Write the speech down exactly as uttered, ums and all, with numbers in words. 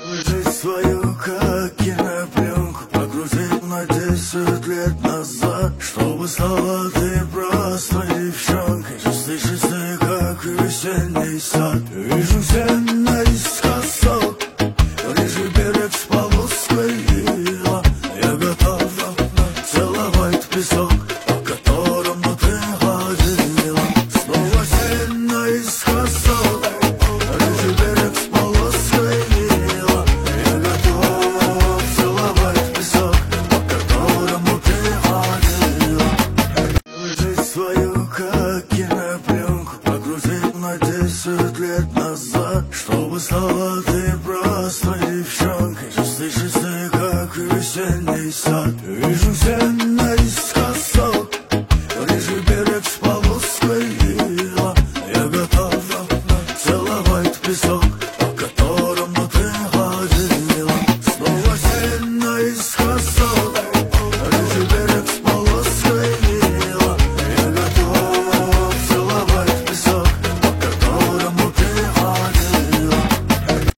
Жизнь свою, как кинопленку, погрузить на десять лет назад, чтобы стала ты просто девчонкой, чистый-чистый, как весенний сад.